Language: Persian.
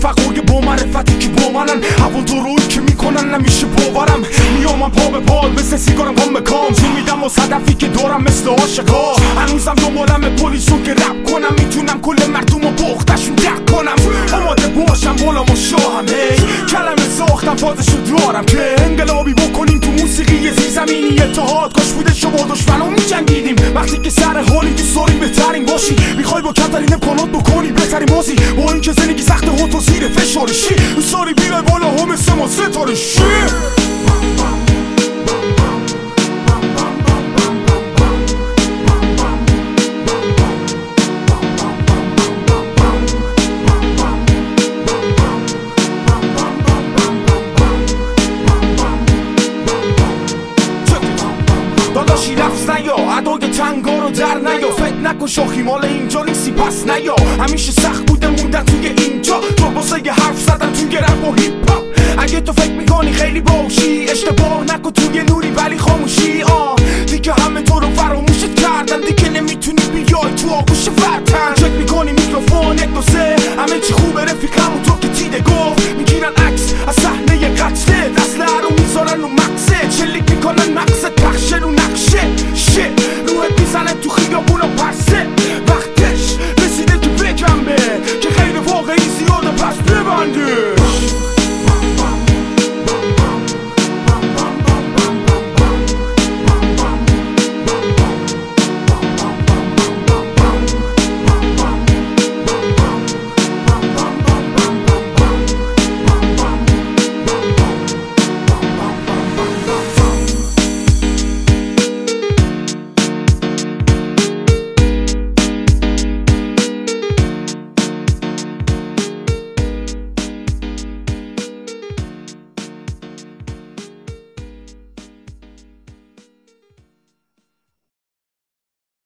رفقای با معرفتی که با منن اول درویی که میکنن نمیشه باورم میامم پا به پا مثل سیگارم گام به کام جون میدم از هدفی که دارم مثل عاشقا هنوزم دنبالم پلیسون که رپ کنم میتونم کل مردم و بختشون دق کنم آماده باشم بالام و شاهم هی کلمه ساختم فازشو دارم که انقلابی بکنیم تو موسیقی زیرزمینی اتحاد کاش بوده شما دشمنا میجنگیدیم وقتی که سر حالی دوست داریم بهترین باشی میخوای با کمترین امکانات بکنی بهترین بازی با اینکه زندگی سخت و تو زیر فشارشی دوست داری بیای بالا هم مثل ما ستارشی داداشی لفظ نیا ادای تنگا رو در نیا فکر نکن شاخی مال اینجا نیستی پس نیا همیشه سخت بوده موندن توی اینجا تو واسه حرف زدن توی رپ و هیپ هاپ اگه تو فکر میکنی خیلی باهوشی اشتباه نکن توی نوری ولی خاموشی دیگه همه تو رو فراموش